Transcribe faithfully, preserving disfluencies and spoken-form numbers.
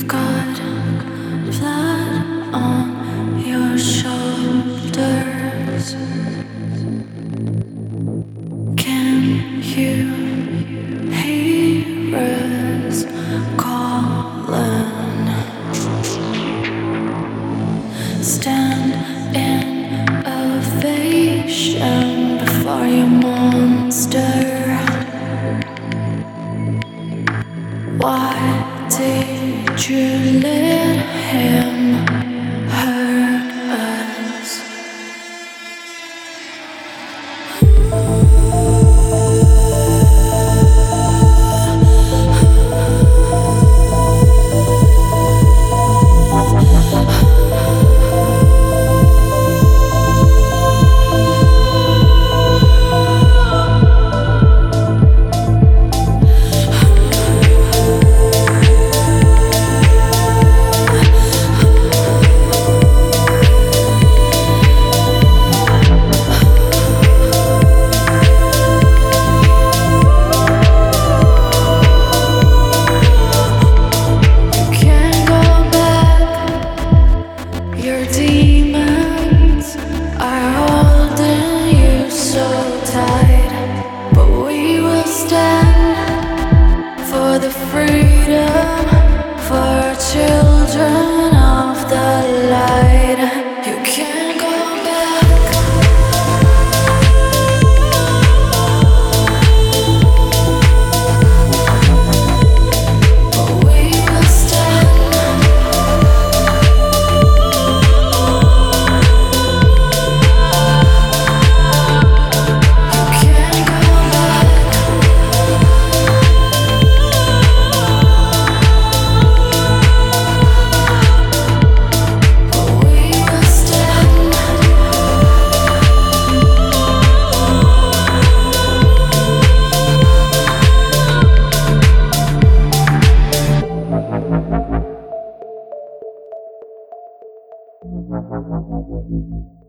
You've got blood on your shoulders. Can you hear us calling? Stand in ovation before your monster. Why did you let him hurt us? Your demons are holding you so tight, but we will stand for the freedom, for children of the light. You can't go back. But we will stand. Thank you.